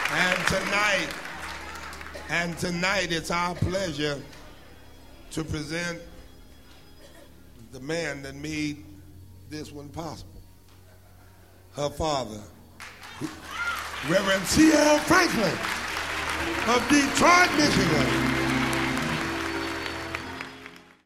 And tonight it's our pleasure to present the man that made this one possible. Her father, Reverend C.L. Franklin of Detroit, Michigan.